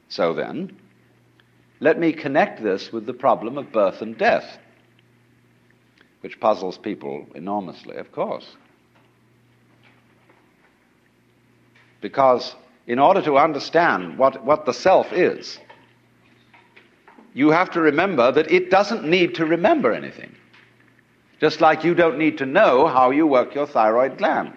So then, let me connect this with the problem of birth and death, which puzzles people enormously, of course. Because in order to understand what the self is, you have to remember that it doesn't need to remember anything. Just like you don't need to know how you work your thyroid gland.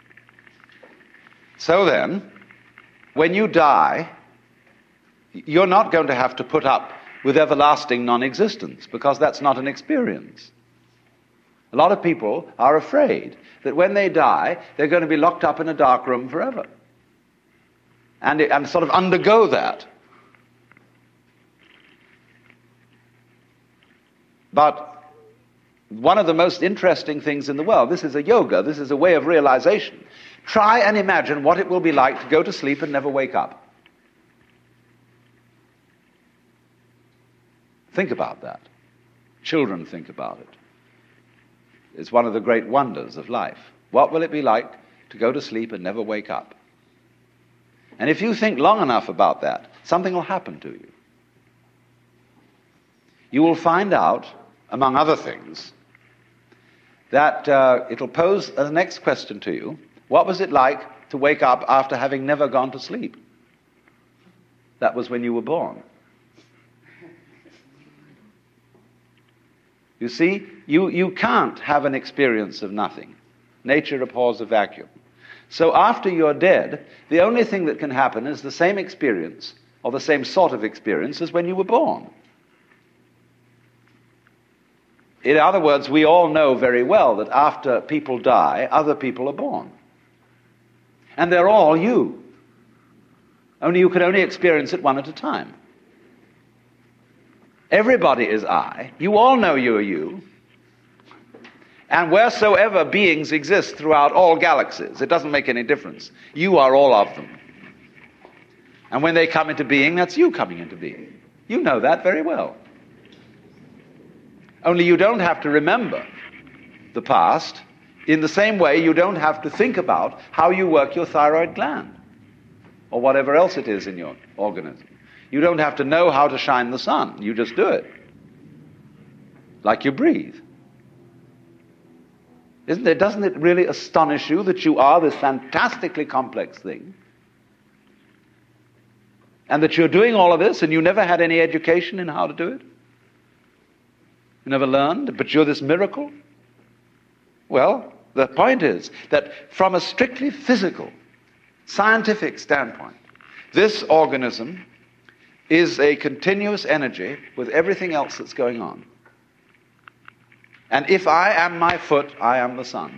So then, when you die, you're not going to have to put up with everlasting non-existence, because that's not an experience. A lot of people are afraid that when they die, they're going to be locked up in a dark room forever. And sort of undergo that. But one of the most interesting things in the world, this is a yoga, this is a way of realization. Try and imagine what it will be like to go to sleep and never wake up. Think about that. Children think about it. It's one of the great wonders of life. What will it be like to go to sleep and never wake up? And if you think long enough about that, something will happen to you. You will find out, among other things, that it'll pose the next question to you. What was it like to wake up after having never gone to sleep? That was when you were born. You see, you can't have an experience of nothing. Nature abhors a vacuum. So after you're dead, the only thing that can happen is the same experience, or the same sort of experience, as when you were born. In other words, we all know very well that after people die, other people are born. And they're all you. Only you can only experience it one at a time. Everybody is I. You all know you are you. And wheresoever beings exist throughout all galaxies, it doesn't make any difference. You are all of them. And when they come into being, that's you coming into being. You know that very well. Only you don't have to remember the past. In the same way, you don't have to think about how you work your thyroid gland or whatever else it is in your organism. You don't have to know how to shine the sun. You just do it. Like you breathe. Doesn't it really astonish you that you are this fantastically complex thing? And that you're doing all of this and you never had any education in how to do it? You never learned, but you're this miracle? Well, the point is that from a strictly physical, scientific standpoint, this organism is a continuous energy with everything else that's going on. And if I am my foot, I am the sun.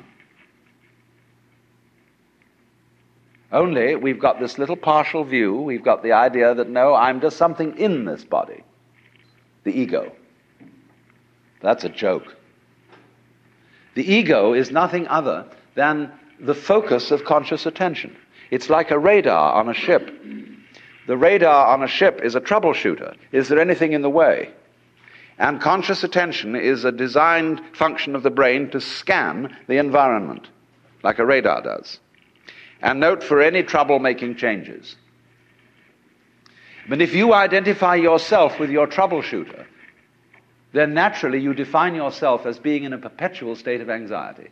Only we've got this little partial view. We've got the idea that, no, I'm just something in this body. The ego. That's a joke. The ego is nothing other than the focus of conscious attention. It's like a radar on a ship. The radar on a ship is a troubleshooter. Is there anything in the way? And conscious attention is a designed function of the brain to scan the environment, like a radar does, and note for any trouble-making changes. But if you identify yourself with your troubleshooter, then naturally you define yourself as being in a perpetual state of anxiety.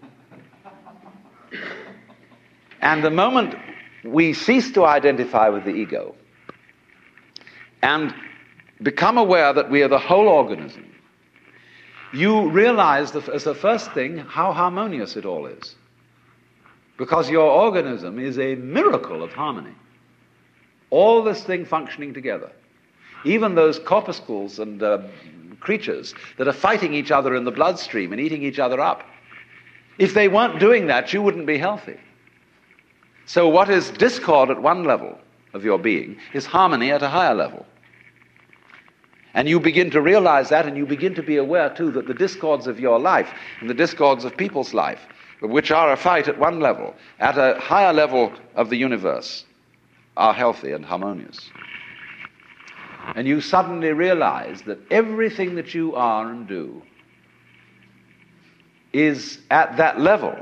And the moment we cease to identify with the ego and become aware that we are the whole organism, you realize as the first thing how harmonious it all is. Because your organism is a miracle of harmony. All this thing functioning together. Even those corpuscles and creatures that are fighting each other in the bloodstream and eating each other up. If they weren't doing that, you wouldn't be healthy. So what is discord at one level of your being is harmony at a higher level. And you begin to realize that, and you begin to be aware, too, that the discords of your life and the discords of people's life, which are a fight at one level, at a higher level of the universe, are healthy and harmonious. And you suddenly realize that everything that you are and do is at that level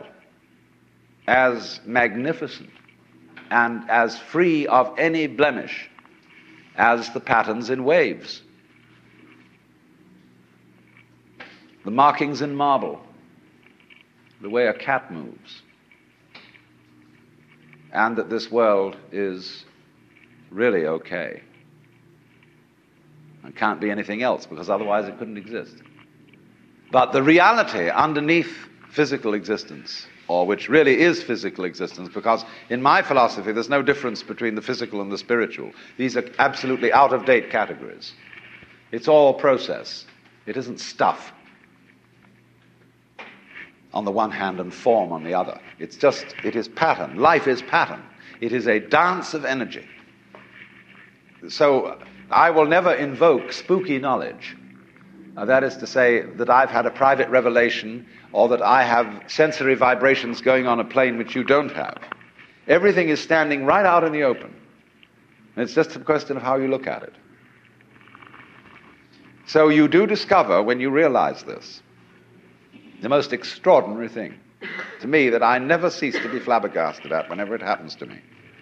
as magnificent and as free of any blemish as the patterns in waves, the markings in marble, the way a cat moves, and that this world is really okay and can't be anything else, because otherwise it couldn't exist. But the reality underneath physical existence, or which really is physical existence, because in my philosophy there's no difference between the physical and the spiritual. These are absolutely out-of-date categories. It's all process. It isn't stuff on the one hand and form on the other. It is pattern. Life is pattern. It is a dance of energy. So I will never invoke spooky knowledge. That is to say that I've had a private revelation or that I have sensory vibrations going on a plane which you don't have. Everything is standing right out in the open. And it's just a question of how you look at it. So you do discover, when you realize this, the most extraordinary thing to me that I never cease to be flabbergasted at whenever it happens to me.